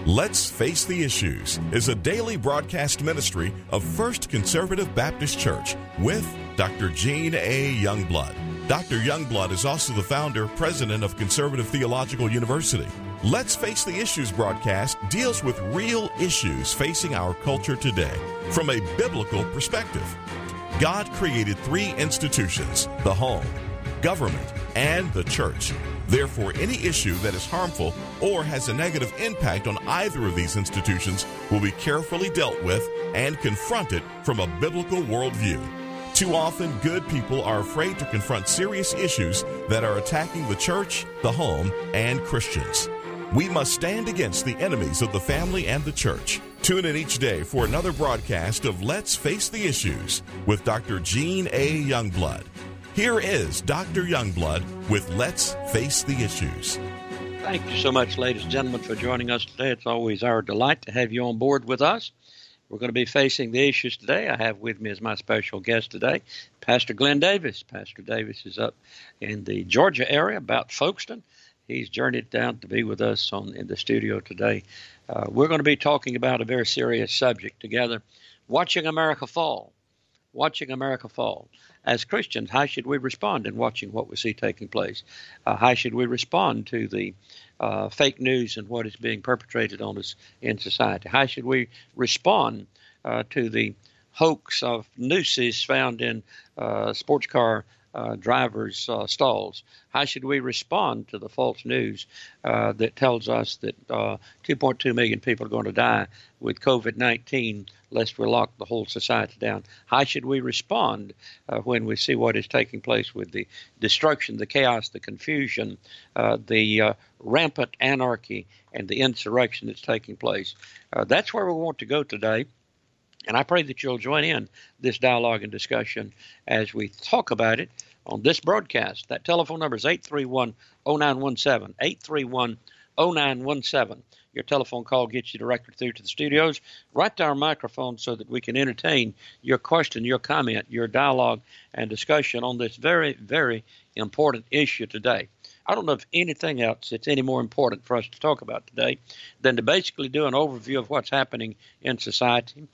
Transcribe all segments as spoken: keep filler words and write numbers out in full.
Let's Face the Issues is a daily broadcast ministry of First Conservative Baptist Church with Doctor Gene A. Youngblood. Doctor Youngblood is also the founder, president of Conservative Theological University. Let's Face the Issues broadcast deals with real issues facing our culture today from a biblical perspective. God created three institutions: the home, government, and the church. Therefore, any issue that is harmful or has a negative impact on either of these institutions will be carefully dealt with and confronted from a biblical worldview. Too often, good people are afraid to confront serious issues that are attacking the church, the home, and Christians. We must stand against the enemies of the family and the church. Tune in each day for another broadcast of Let's Face the Issues with Doctor Gene A. Youngblood. Here is Doctor Youngblood with Let's Face the Issues. Thank you so much, ladies and gentlemen, for joining us today. It's always our delight to have you on board with us. We're going to be facing the issues today. I have with me as my special guest today, Pastor Glenn Davis. Pastor Davis is up in the Georgia area, about Folkestone. He's journeyed down to be with us on in the studio today. Uh, we're going to be talking about a very serious subject together, watching America fall. Watching America fall. As Christians, how should we respond in watching what we see taking place? Uh, how should we respond to the uh, fake news and what is being perpetrated on us in society? How should we respond uh, to the hoax of nooses found in uh, sports car uh, drivers' uh, stalls? How should we respond to the false news uh, that tells us that uh, two point two million people are going to die with COVID nineteen, lest we lock the whole society down? How should we respond uh, when we see what is taking place with the destruction, the chaos, the confusion, uh, the uh, rampant anarchy, and the insurrection that's taking place? Uh, that's where we want to go today. And I pray that you'll join in this dialogue and discussion as we talk about it on this broadcast. That telephone number is eight three one, oh nine one seven, eight three one, oh nine one seven. Your telephone call gets you directly through to the studios, right to our microphone, so that we can entertain your question, your comment, your dialogue, and discussion on this very, very important issue today. I don't know of anything else that's any more important for us to talk about today than to basically do an overview of what's happening in society,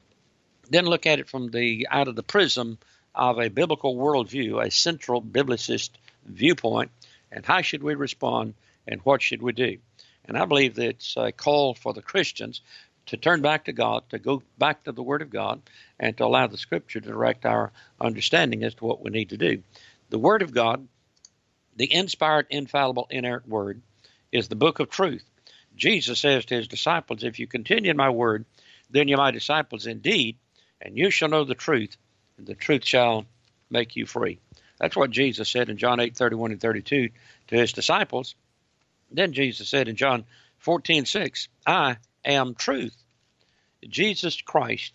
then look at it from the out of the prism of a biblical worldview, a central biblicist viewpoint, and how should we respond and what should we do? And I believe that it's a call for the Christians to turn back to God, to go back to the Word of God, and to allow the Scripture to direct our understanding as to what we need to do. The Word of God, the inspired, infallible, inerrant Word, is the book of truth. Jesus says to his disciples, if you continue in my word, then you're my disciples indeed, and you shall know the truth, and the truth shall make you free. That's what Jesus said in John eight, thirty-one and thirty-two to his disciples. Then Jesus said in John fourteen, six, I am truth. Jesus Christ,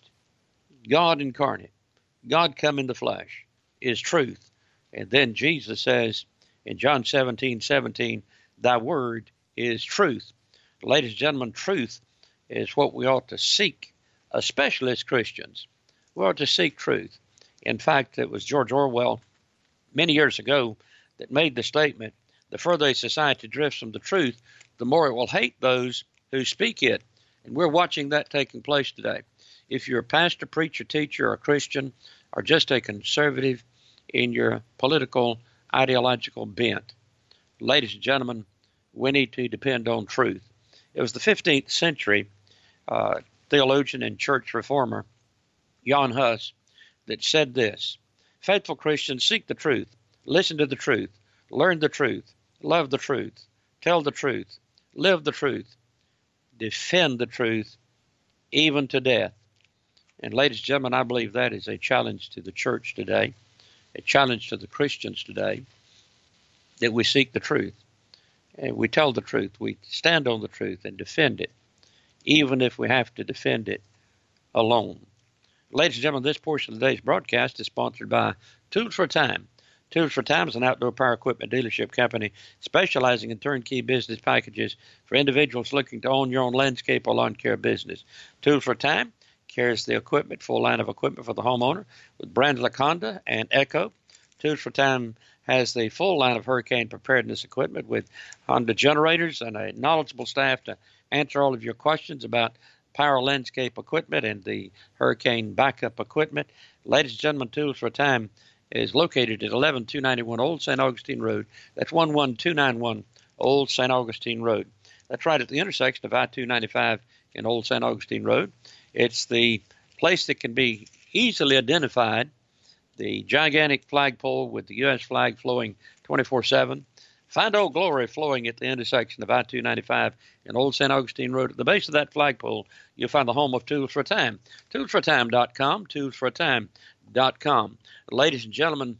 God incarnate, God come in the flesh, is truth. And then Jesus says in John seventeen, seventeen, thy word is truth. Ladies and gentlemen, truth is what we ought to seek, especially as Christians. We ought to seek truth. In fact, it was George Orwell many years ago that made the statement, the further a society drifts from the truth, the more it will hate those who speak it. And we're watching that taking place today. If you're a pastor, preacher, teacher, or Christian, or just a conservative in your political, ideological bent, ladies and gentlemen, we need to depend on truth. It was the fifteenth century uh, theologian and church reformer, Jan Hus, that said this: faithful Christians seek the truth, listen to the truth, learn the truth, love the truth, tell the truth, live the truth, defend the truth, even to death. And ladies and gentlemen, I believe that is a challenge to the church today, a challenge to the Christians today, that we seek the truth, and we tell the truth, we stand on the truth and defend it, even if we have to defend it alone. Ladies and gentlemen, this portion of today's broadcast is sponsored by Tools for Time. Tools for Time is an outdoor power equipment dealership company specializing in turnkey business packages for individuals looking to own your own landscape or lawn care business. Tools for Time carries the equipment, full line of equipment for the homeowner with brands like Honda and Echo. Tools for Time has the full line of hurricane preparedness equipment with Honda generators and a knowledgeable staff to answer all of your questions about power landscape equipment and the hurricane backup equipment. Ladies and gentlemen, Tools for a Time is located at eleven two ninety-one Old Saint Augustine Road. That's one one two nine one Old Saint Augustine Road. That's right at the intersection of I two ninety-five and Old Saint Augustine Road. It's the place that can be easily identified, the gigantic flagpole with the U S flag flowing twenty-four seven. Find Old Glory flowing at the intersection of I two ninety-five and Old Saint Augustine Road. At the base of that flagpole, you'll find the home of Tools for a Time. tools for a time dot com, tools for a time dot com. Ladies and gentlemen,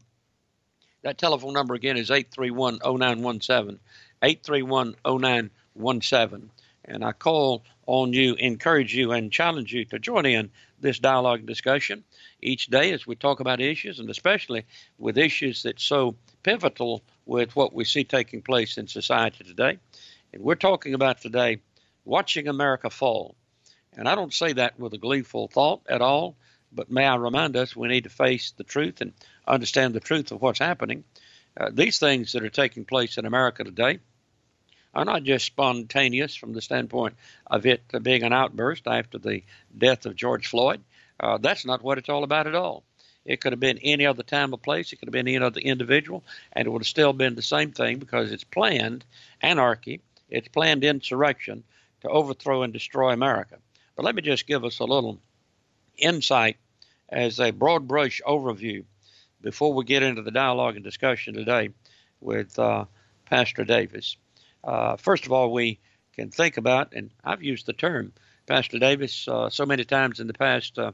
that telephone number again is eight three one oh nine one seven, eight three one oh nine one seven. And I call on you, encourage you, and challenge you to join in this dialogue and discussion each day as we talk about issues, and especially with issues that's so pivotal with what we see taking place in society today. And we're talking about today watching America fall. And I don't say that with a gleeful thought at all, but may I remind us we need to face the truth and understand the truth of what's happening. Uh, these things that are taking place in America today are not just spontaneous from the standpoint of it being an outburst after the death of George Floyd. Uh, that's not what it's all about at all. It could have been any other time or place. It could have been any other individual, and it would have still been the same thing because it's planned anarchy. It's planned insurrection to overthrow and destroy America. But let me just give us a little insight as a broad brush overview before we get into the dialogue and discussion today with uh, Pastor Davis. Uh, first of all, we can think about, and I've used the term, Pastor Davis, uh, so many times in the past uh,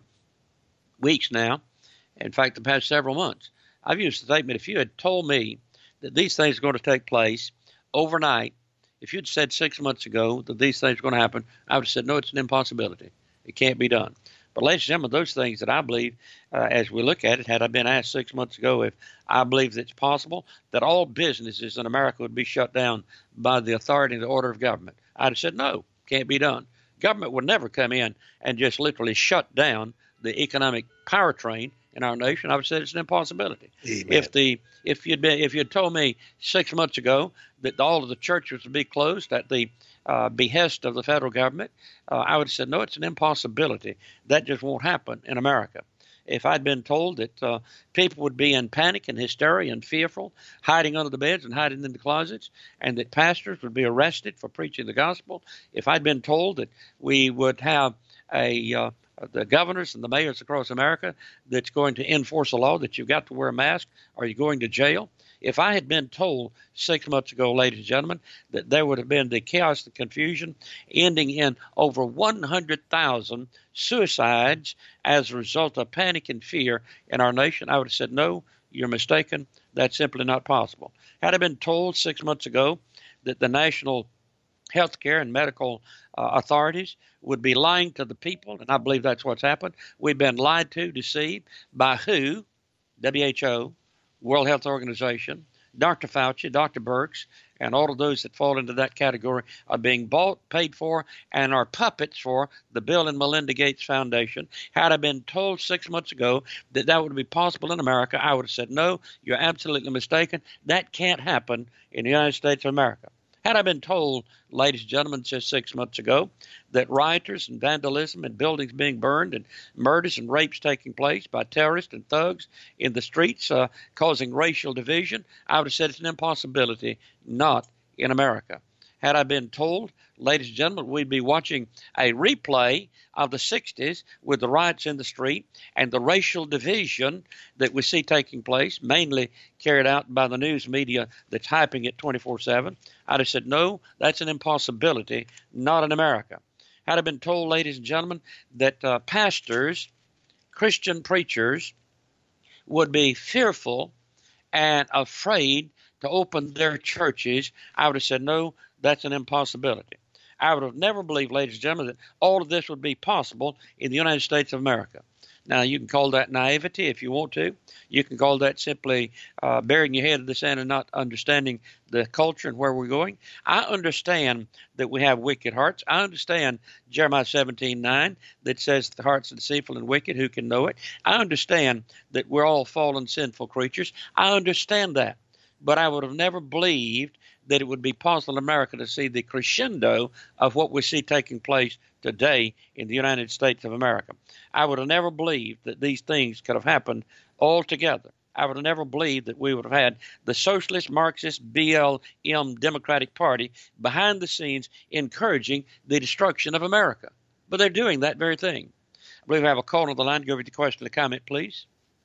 weeks now, in fact, the past several months, I've used the statement, if you had told me that these things are going to take place overnight, if you'd said six months ago that these things are going to happen, I would have said, no, it's an impossibility. It can't be done. But ladies and gentlemen, those things that I believe, uh, as we look at it, had I been asked six months ago if I believe that it's possible that all businesses in America would be shut down by the authority and the order of government, I'd have said, no, can't be done. Government would never come in and just literally shut down the economic powertrain in our nation. I would say it's an impossibility. Amen. If the if you'd been if you'd told me six months ago that all of the churches would be closed at the uh, behest of the federal government, uh, I would have said no, it's an impossibility. That just won't happen in America. If I'd been told that uh, people would be in panic and hysteria and fearful, hiding under the beds and hiding in the closets, and that pastors would be arrested for preaching the gospel, if I'd been told that we would have a uh, the governors and the mayors across America that's going to enforce a law that you've got to wear a mask or you're going to jail. If I had been told six months ago, ladies and gentlemen, that there would have been the chaos and confusion ending in over one hundred thousand suicides as a result of panic and fear in our nation, I would have said, no, you're mistaken. That's simply not possible. Had I been told six months ago that the national healthcare and medical uh, authorities would be lying to the people, and I believe that's what's happened. We've been lied to, deceived by who? W H O, World Health Organization, Doctor Fauci, Doctor Birx, and all of those that fall into that category are being bought, paid for, and are puppets for the Bill and Melinda Gates Foundation. Had I been told six months ago that that would be possible in America, I would have said, no, you're absolutely mistaken. That can't happen in the United States of America. Had I been told, ladies and gentlemen, just six months ago, that rioters and vandalism and buildings being burned and murders and rapes taking place by terrorists and thugs in the streets uh, causing racial division, I would have said it's an impossibility, not in America. Had I been told, ladies and gentlemen, we'd be watching a replay of the sixties with the riots in the street and the racial division that we see taking place, mainly carried out by the news media that's hyping it twenty-four seven, I'd have said, no, that's an impossibility, not in America. Had I been told, ladies and gentlemen, that uh, pastors, Christian preachers, would be fearful and afraid to open their churches, I would have said, no, that's an impossibility. I would have never believed, ladies and gentlemen, that all of this would be possible in the United States of America. Now, you can call that naivety if you want to. You can call that simply uh, burying your head in the sand and not understanding the culture and where we're going. I understand that we have wicked hearts. I understand Jeremiah seventeen nine that says the hearts are deceitful and wicked, who can know it? I understand that we're all fallen, sinful creatures. I understand that. But I would have never believed that it would be possible in America to see the crescendo of what we see taking place today in the United States of America. I would have never believed that these things could have happened all together. I would have never believed that we would have had the Socialist, Marxist, B L M Democratic Party behind the scenes encouraging the destruction of America. But they're doing that very thing. I believe I have a call on the line. Go over to the question or comment, please.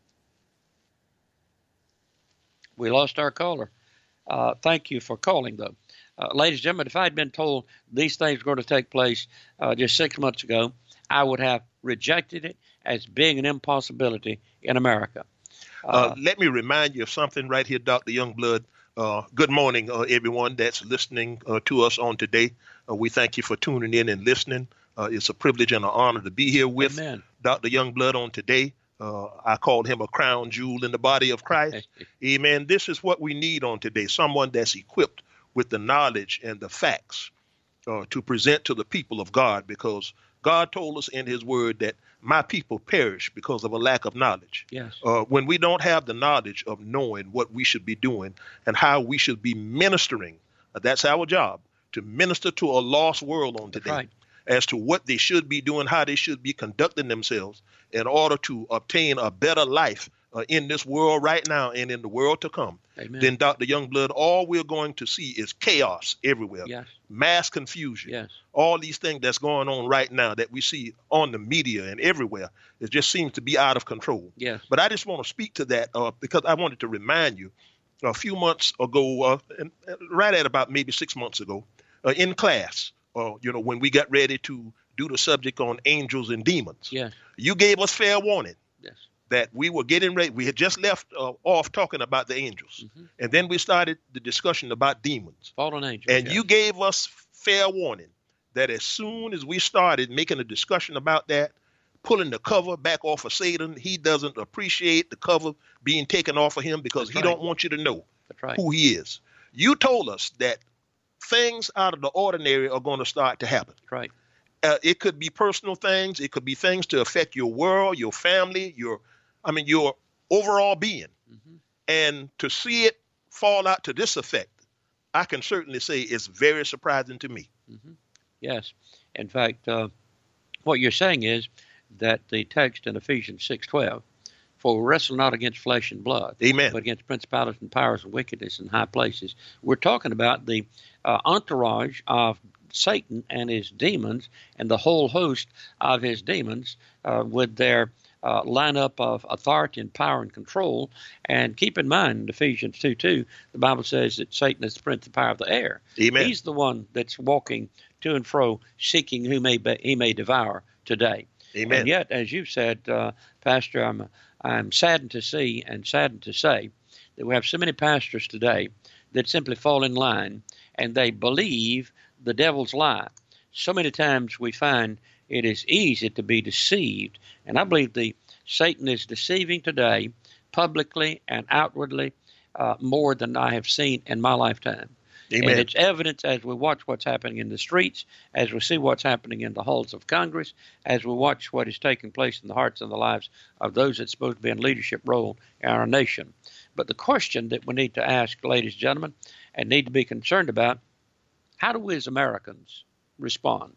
We lost our caller. Uh, thank you for calling, though. Uh, ladies and gentlemen, if I had been told these things were going to take place uh, just six months ago, I would have rejected it as being an impossibility in America. Uh, uh, let me remind you of something right here, Doctor Youngblood. Uh, good morning, uh, everyone that's listening uh, to us on today. Uh, we thank you for tuning in and listening. Uh, it's a privilege and an honor to be here with Amen. Doctor Youngblood on today. Uh, I called him a crown jewel in the body of Christ. Amen. This is what we need on today, someone that's equipped with the knowledge and the facts uh, to present to the people of God, because God told us in his word that my people perish because of a lack of knowledge. Yes. Uh, when we don't have the knowledge of knowing what we should be doing and how we should be ministering, uh, that's our job, to minister to a lost world on today. That's right. As to what they should be doing, how they should be conducting themselves in order to obtain a better life uh, in this world right now and in the world to come. Amen. Then, Doctor Youngblood, all we're going to see is chaos everywhere, yes. mass confusion. Yes. All these things that's going on right now that we see on the media and everywhere, it just seems to be out of control. Yes. But I just want to speak to that uh, because I wanted to remind you a few months ago, uh, and right at about maybe six months ago, uh, in class, Uh, you know, when we got ready to do the subject on angels and demons, yes. you gave us fair warning yes. that we were getting ready. We had just left uh, off talking about the angels, mm-hmm. and then we started the discussion about demons. Fallen angels. And yes. you gave us fair warning that as soon as we started making a discussion about that, pulling the cover back off of Satan, he doesn't appreciate the cover being taken off of him because That's he right. don't want you to know That's right. who he is. You told us that things out of the ordinary are going to start to happen. Right. Uh, it could be personal things. It could be things to affect your world, your family, your, I mean, your overall being. Mm-hmm. And to see it fall out to this effect, I can certainly say it's very surprising to me. Mm-hmm. Yes. In fact, uh, what you're saying is that the text in Ephesians six twelve, for we wrestle not against flesh and blood, Amen. but against principalities and powers and wickedness in high places. We're talking about the uh, entourage of Satan and his demons and the whole host of his demons uh, with their uh, lineup of authority and power and control. And keep in mind, in Ephesians two two, the Bible says that Satan is the prince of the power of the air. Amen. He's the one that's walking to and fro, seeking who may be, he may devour today. Amen. And yet, as you've said, uh, Pastor, I'm I'm saddened to see and saddened to say that we have so many pastors today that simply fall in line and they believe the devil's lie. So many times we find it is easy to be deceived. And I believe the Satan is deceiving today publicly and outwardly uh, more than I have seen in my lifetime. Amen. And it's evidence as we watch what's happening in the streets, as we see what's happening in the halls of Congress, as we watch what is taking place in the hearts and the lives of those that's supposed to be in leadership role in our nation. But the question that we need to ask, ladies and gentlemen, and need to be concerned about, how do we as Americans respond?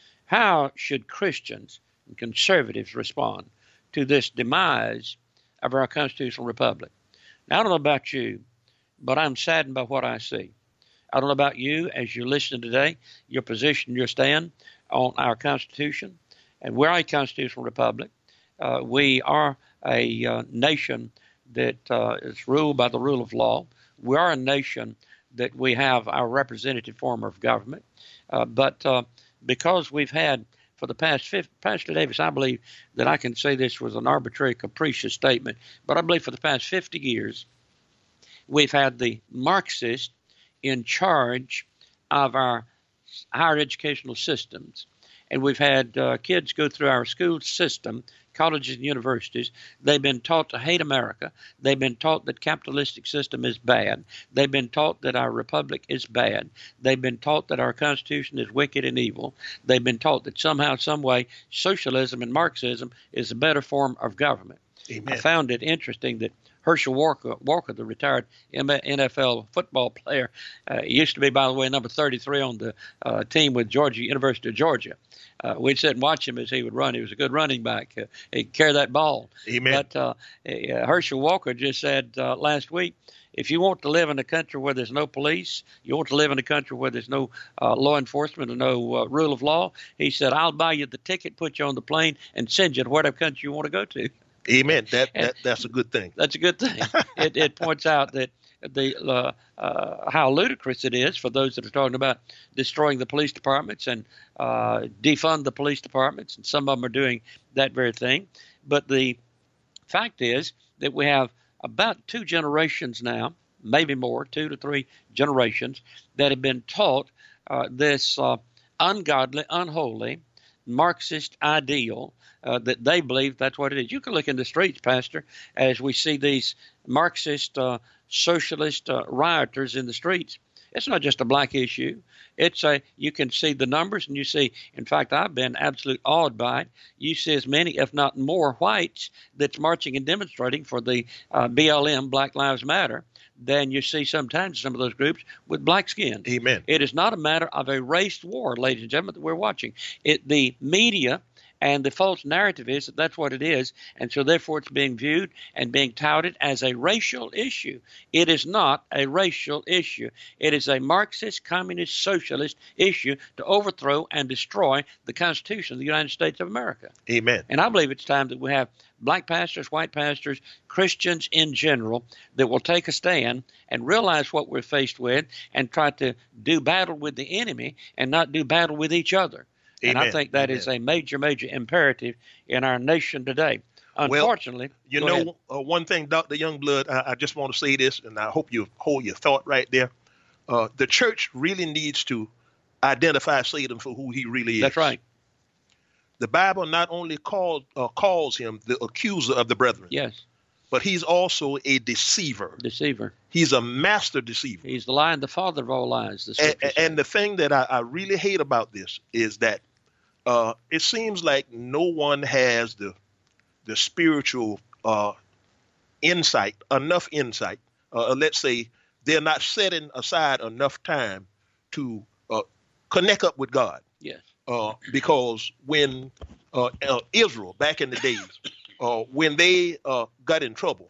How should Christians and conservatives respond to this demise of our constitutional republic? Now, I don't know about you, but I'm saddened by what I see. I don't know about you as you listen today, your position, your stand on our Constitution. And we're a constitutional republic. Uh, we are a uh, nation that uh, is ruled by the rule of law. We are a nation that we have our representative form of government. Uh, but uh, because we've had, for the past, fifty, Pastor Davis, I believe that I can say this was an arbitrary, capricious statement, but I believe for the past fifty years, we've had the Marxist in charge of our higher educational systems. And we've had uh, kids go through our school system, colleges and universities. They've been taught to hate America. They've been taught that capitalistic system is bad. They've been taught that our republic is bad. They've been taught that our Constitution is wicked and evil. They've been taught that somehow, some way, socialism and Marxism is a better form of government. Amen. I found it interesting that Herschel Walker, Walker, the retired N F L football player, uh, used to be, by the way, number thirty-three on the uh, team with Georgia, University of Georgia. Uh, we'd sit and watch him as he would run. He was a good running back. Uh, he'd carry that ball. Amen. But uh, uh, Herschel Walker just said uh, last week, if you want to live in a country where there's no police, you want to live in a country where there's no uh, law enforcement or no uh, rule of law, he said, I'll buy you the ticket, put you on the plane, and send you to whatever country you want to go to. Amen. That, that That's a good thing. That's a good thing. it, it points out that the uh, uh, how ludicrous it is for those that are talking about destroying the police departments and uh, defund the police departments, and some of them are doing that very thing. But the fact is that we have about two generations now, maybe more, two to three generations, that have been taught uh, this uh, ungodly, unholy, Marxist ideal uh, that they believe that's what it is. You can look in the streets, Pastor, as we see these Marxist, uh, socialist uh, rioters in the streets. It's not just a black issue. It's a, you can see the numbers, and you see, in fact, I've been absolutely awed by it. You see as many, if not more, whites that's marching and demonstrating for the uh, B L M, Black Lives Matter, than you see sometimes some of those groups with black skin. Amen. It is not a matter of a race war, ladies and gentlemen, that we're watching. It, the media and the false narrative is that that's what it is, and so therefore it's being viewed and being touted as a racial issue. It is not a racial issue. It is a Marxist, communist, socialist issue to overthrow and destroy the Constitution of the United States of America. Amen. And I believe it's time that we have black pastors, white pastors, Christians in general, that will take a stand and realize what we're faced with and try to do battle with the enemy and not do battle with each other. And Amen. I think that Amen. is a major, major imperative in our nation today. Unfortunately, well, you go know, uh, one thing, Doctor Youngblood, I, I just want to say this, and I hope you hold your thought right there. Uh, the church really needs to identify Satan for who he really is. That's right. The Bible not only called, uh, calls him the accuser of the brethren, yes, but he's also a deceiver. Deceiver. He's a master deceiver. He's the lie and the father of all lies. The and, and the thing that I, I really hate about this is that uh, it seems like no one has the the spiritual uh, insight, enough insight. Uh, let's say they're not setting aside enough time to uh, connect up with God. Yes. Uh, because when uh, uh, Israel, back in the days, uh, when they uh, got in trouble,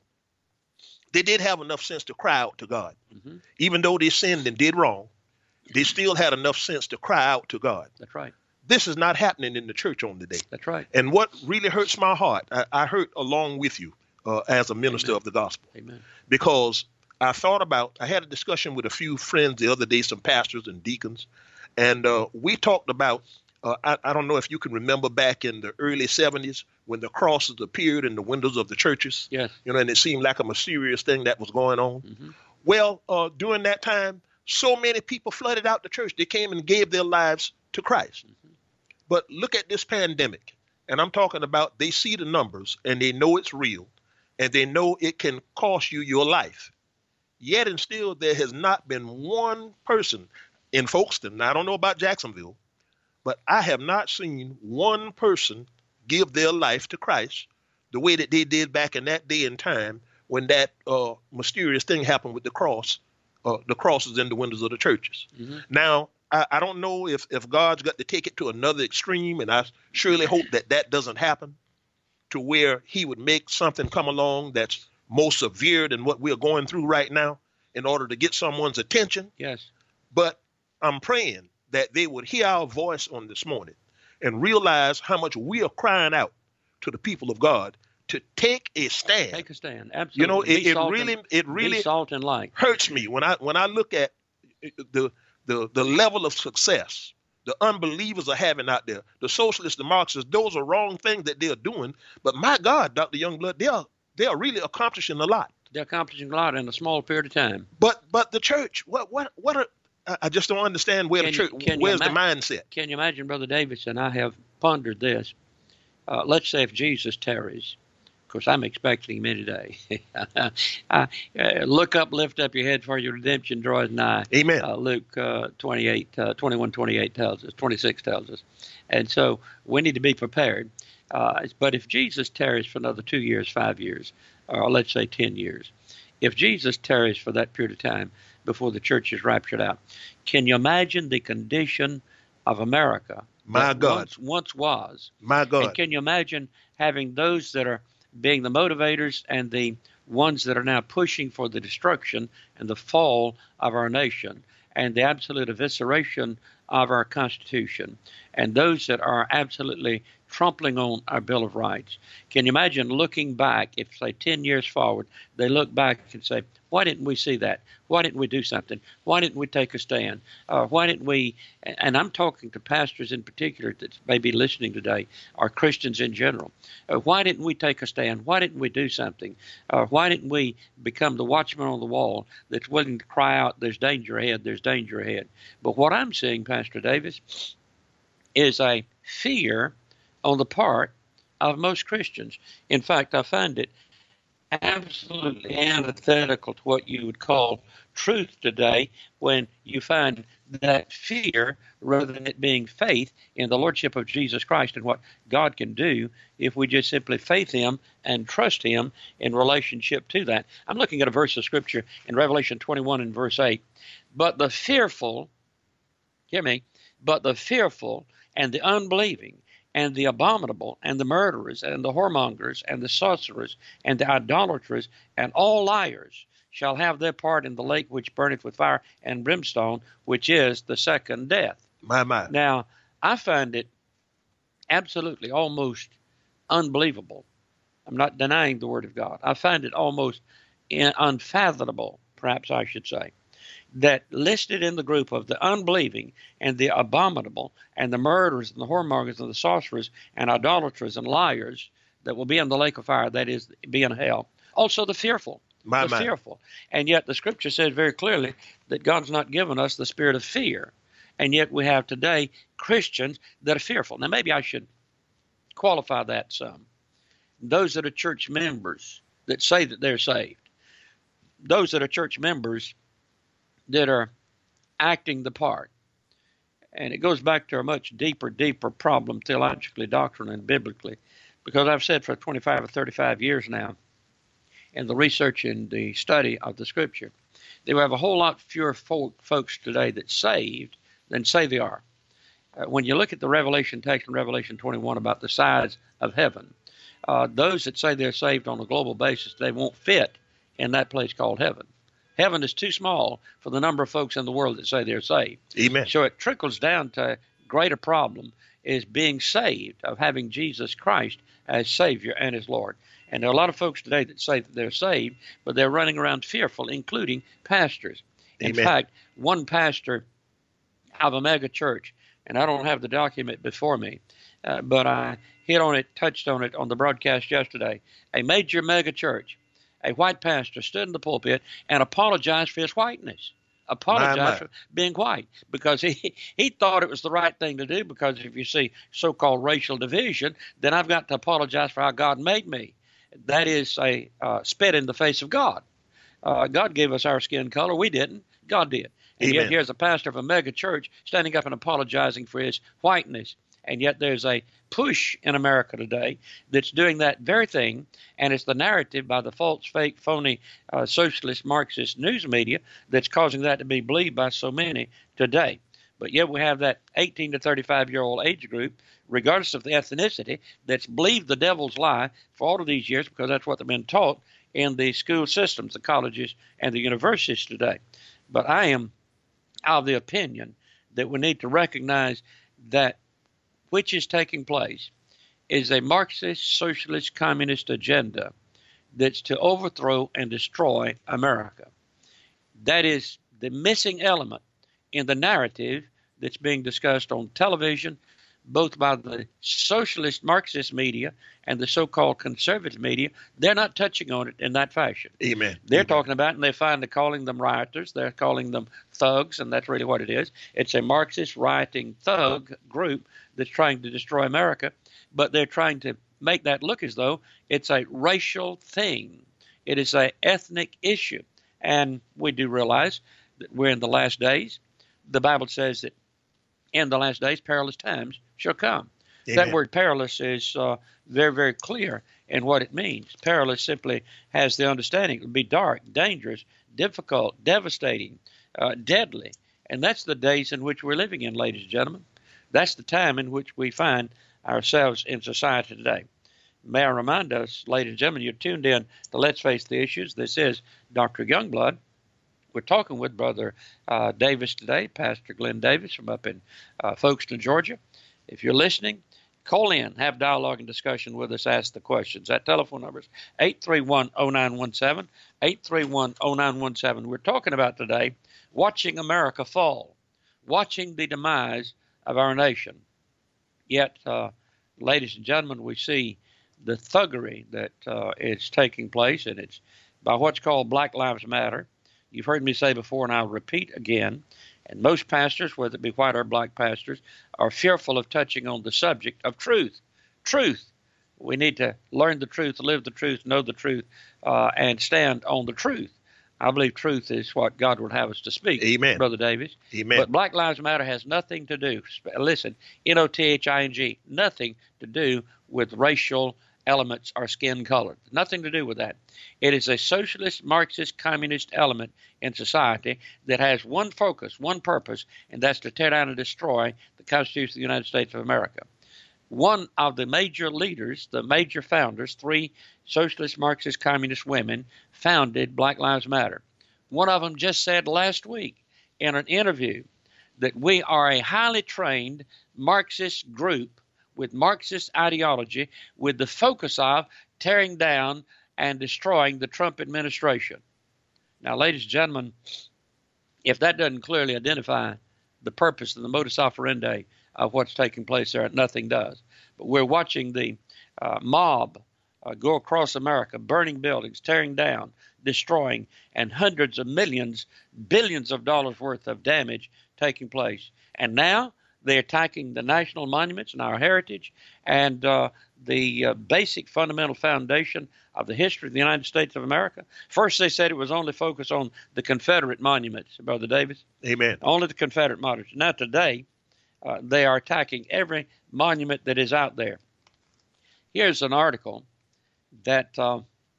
they did have enough sense to cry out to God. Mm-hmm. Even though they sinned and did wrong, they still had enough sense to cry out to God. That's right. This is not happening in the church on today. That's right. And what really hurts my heart, I, I hurt along with you uh, as a minister Amen. Of the gospel. Amen. Because I thought about, I had a discussion with a few friends the other day, some pastors and deacons, and uh, we talked about, uh, I, I don't know if you can remember back in the early seventies when the crosses appeared in the windows of the churches. Yes. You know, and it seemed like a mysterious thing that was going on. Mm-hmm. Well, uh, during that time, so many people flooded out the church. They came and gave their lives to Christ. Mm-hmm. But look at this pandemic, and I'm talking about they see the numbers and they know it's real and they know it can cost you your life. Yet and still, there has not been one person in Folkestone. Now, I don't know about Jacksonville, but I have not seen one person give their life to Christ the way that they did back in that day and time when that uh, mysterious thing happened with the cross, uh, the crosses in the windows of the churches. Mm-hmm. Now, I, I don't know if, if God's got to take it to another extreme, and I surely hope that that doesn't happen, to where he would make something come along that's more severe than what we're going through right now in order to get someone's attention. Yes. But I'm praying that they would hear our voice on this morning and realize how much we are crying out to the people of God to take a stand. Take a stand. Absolutely. You know, it, it really, and, it really salt and light. hurts me when I when I look at the the the level of success the unbelievers are having out there. The socialists, the Marxists, those are wrong things that they're doing. But my God, Doctor Youngblood, they are they are really accomplishing a lot. They're accomplishing a lot in a small period of time. But but the church, what what what are I just don't understand where can the church, you, where's ima- the mindset? Can you imagine, Brother Davis, and I have pondered this. Uh, let's say if Jesus tarries. Of course, I'm expecting him any day. uh, uh, look up, lift up your head, for your redemption draws nigh. Amen. Uh, Luke uh, twenty-eight, uh, twenty-one, twenty-eight tells us, twenty-six tells us. And so we need to be prepared. Uh, but if Jesus tarries for another two years, five years, or let's say ten years. If Jesus tarries for that period of time before the church is raptured out, can you imagine the condition of America? My God. Once, once was. My God. And can you imagine having those that are being the motivators and the ones that are now pushing for the destruction and the fall of our nation and the absolute evisceration of our Constitution, and those that are absolutely trampling on our Bill of Rights? Can you imagine looking back, if, say, ten years forward, they look back and say, why didn't we see that? Why didn't we do something? Why didn't we take a stand? Uh, why didn't we, and I'm talking to pastors in particular that may be listening today, or Christians in general. Uh, why didn't we take a stand? Why didn't we do something? Uh, why didn't we become the watchman on the wall that's willing to cry out, there's danger ahead, there's danger ahead? But what I'm seeing, Pastor Davis, is a fear on the part of most Christians. In fact, I find it absolutely antithetical to what you would call truth today when you find that fear rather than it being faith in the Lordship of Jesus Christ and what God can do if we just simply faith Him and trust Him in relationship to that. I'm looking at a verse of Scripture in Revelation twenty-one and verse eight. But the fearful, hear me, but the fearful and the unbelieving and the abominable, and the murderers, and the whoremongers, and the sorcerers, and the idolaters, and all liars shall have their part in the lake which burneth with fire and brimstone, which is the second death. My, my. Now, I find it absolutely almost unbelievable. I'm not denying the Word of God. I find it almost unfathomable, perhaps I should say, that listed in the group of the unbelieving and the abominable and the murderers and the whoremongers and the sorcerers and idolaters and liars that will be in the lake of fire, that is, be in hell. Also the fearful, my, the my. fearful. And yet the Scripture says very clearly that God's not given us the spirit of fear. And yet we have today Christians that are fearful. Now maybe I should qualify that some. Those that are church members that say that they're saved. Those that are church members that are acting the part. And it goes back to a much deeper, deeper problem theologically, doctrinally, and biblically. Because I've said for twenty-five or thirty-five years now, in the research and the study of the Scripture, that we have a whole lot fewer folk, folks today that's saved than say they are. Uh, when you look at the Revelation text in Revelation twenty-one about the size of heaven, uh, those that say they're saved on a global basis, they won't fit in that place called heaven. Heaven is too small for the number of folks in the world that say they're saved. Amen. So it trickles down to a greater problem is being saved, of having Jesus Christ as Savior and as Lord. And there are a lot of folks today that say that they're saved, but they're running around fearful, including pastors. In Amen. fact, one pastor of a mega church, and I don't have the document before me, uh, but I hit on it, touched on it on the broadcast yesterday, a major mega church, a white pastor stood in the pulpit and apologized for his whiteness. Apologized my, my. for being white because he, he thought it was the right thing to do, because if you see so-called racial division, then I've got to apologize for how God made me. That is a uh, spit in the face of God. Uh, God gave us our skin color. We didn't. God did. And Amen. yet here's a pastor of a mega church standing up and apologizing for his whiteness. And yet there's a push in America today that's doing that very thing, and it's the narrative by the false, fake, phony, uh, socialist, Marxist news media that's causing that to be believed by so many today. But yet we have that eighteen to thirty-five-year-old age group, regardless of the ethnicity, that's believed the devil's lie for all of these years, because that's what they've been taught in the school systems, the colleges, and the universities today. But I am of the opinion that we need to recognize that which is taking place is a Marxist, socialist, communist agenda that's to overthrow and destroy America. That is the missing element in the narrative that's being discussed on television, both by the socialist Marxist media and the so-called conservative media. They're not touching on it in that fashion. Amen. They're Amen. talking about it, and they're finally calling them rioters. They're calling them thugs, and that's really what it is. It's a Marxist rioting thug group that's trying to destroy America, but they're trying to make that look as though it's a racial thing. It is an ethnic issue, and we do realize that we're in the last days. The Bible says that in the last days, perilous times shall come. Amen. That word perilous is uh, very, very clear and what it means. Perilous simply has the understanding it will be dark, dangerous, difficult, devastating, uh, deadly. And that's the days in which we're living in, ladies and gentlemen. That's the time in which we find ourselves in society today. May I remind us, ladies and gentlemen, you're tuned in to Let's Face the Issues. This is Doctor Youngblood. We're talking with Brother uh, Davis today, Pastor Glenn Davis from up in uh, Folkestone, Georgia. If you're listening, call in, have dialogue and discussion with us, ask the questions. That telephone number is eight three one, oh nine one seven, eight three one, oh nine one seven. We're talking about today watching America fall, watching the demise of our nation. Yet, uh, ladies and gentlemen, we see the thuggery that uh, is taking place, and it's by what's called Black Lives Matter. You've heard me say before, and I'll repeat again, and most pastors, whether it be white or black pastors, are fearful of touching on the subject of truth. Truth. We need to learn the truth, live the truth, know the truth, uh, and stand on the truth. I believe truth is what God would have us to speak. Amen. Brother Davis. Amen. But Black Lives Matter has nothing to do, listen, N O T H I N G, nothing to do with racial elements or skin color. Nothing to do with that. It is a socialist, Marxist, communist element in society that has one focus, one purpose, and that's to tear down and destroy the Constitution of the United States of America. One of the major leaders, the major founders, three socialist, Marxist, communist women, founded Black Lives Matter. One of them just said last week in an interview that we are a highly trained Marxist group with Marxist ideology with the focus of tearing down and destroying the Trump administration. Now, ladies and gentlemen, if that doesn't clearly identify the purpose and the modus operandi of what's taking place there, nothing does. But we're watching the uh, mob uh, go across America, burning buildings, tearing down, destroying, and hundreds of millions, billions of dollars worth of damage taking place. And now they're attacking the national monuments and our heritage and uh, the uh, basic fundamental foundation of the history of the United States of America. First, they said it was only focused on the Confederate monuments, Brother Davis. Amen. Only the Confederate monuments. Now, today, uh, they are attacking every monument that is out there. Here's an article that uh,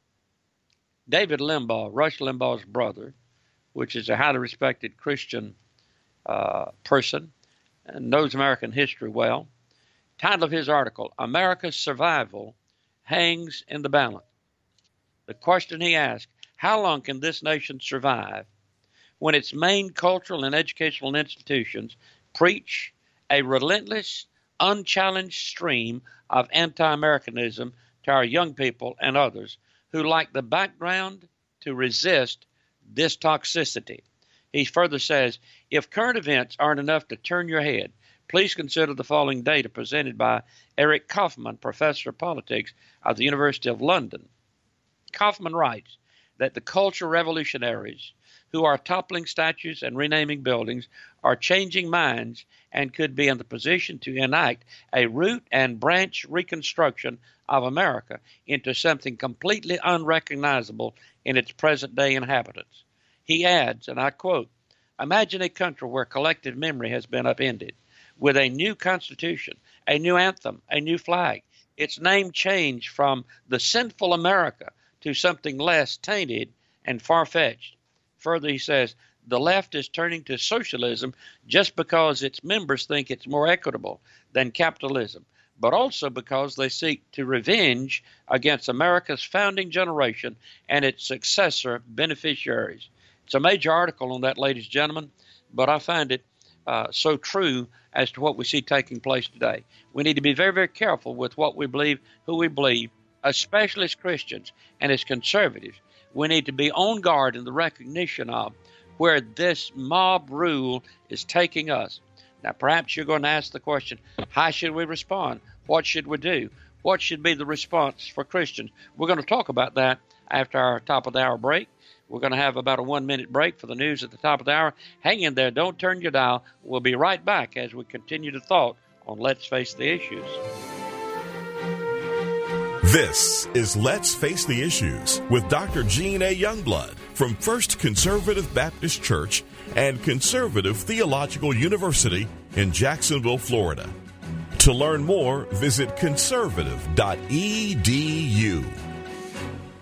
David Limbaugh, Rush Limbaugh's brother, which is a highly respected Christian uh, person, and knows American history well. Title of his article, America's Survival Hangs in the Balance. The question he asked, how long can this nation survive when its main cultural and educational institutions preach a relentless, unchallenged stream of anti-Americanism to our young people and others who lack the background to resist this toxicity? He further says, if current events aren't enough to turn your head, please consider the following data presented by Eric Kaufman, professor of politics at the University of London. Kaufman writes that the cultural revolutionaries who are toppling statues and renaming buildings are changing minds and could be in the position to enact a root and branch reconstruction of America into something completely unrecognizable in its present-day inhabitants. He adds, and I quote, imagine a country where collective memory has been upended, with a new constitution, a new anthem, a new flag, its name changed from the sinful America to something less tainted and far-fetched. Further, he says, the left is turning to socialism just because its members think it's more equitable than capitalism, but also because they seek to revenge against America's founding generation and its successor beneficiaries. It's a major article on that, ladies and gentlemen, but I find it uh, so true as to what we see taking place today. We need to be very, very careful with what we believe, who we believe, especially as Christians and as conservatives. We need to be on guard in the recognition of where this mob rule is taking us. Now, perhaps you're going to ask the question, how should we respond? What should we do? What should be the response for Christians? We're going to talk about that after our top of the hour break. We're going to have about a one-minute break for the news at the top of the hour. Hang in there. Don't turn your dial. We'll be right back as we continue to thought on Let's Face the Issues. This is Let's Face the Issues with Doctor Gene A. Youngblood from First Conservative Baptist Church and Conservative Theological University in Jacksonville, Florida. To learn more, visit conservative dot e d u.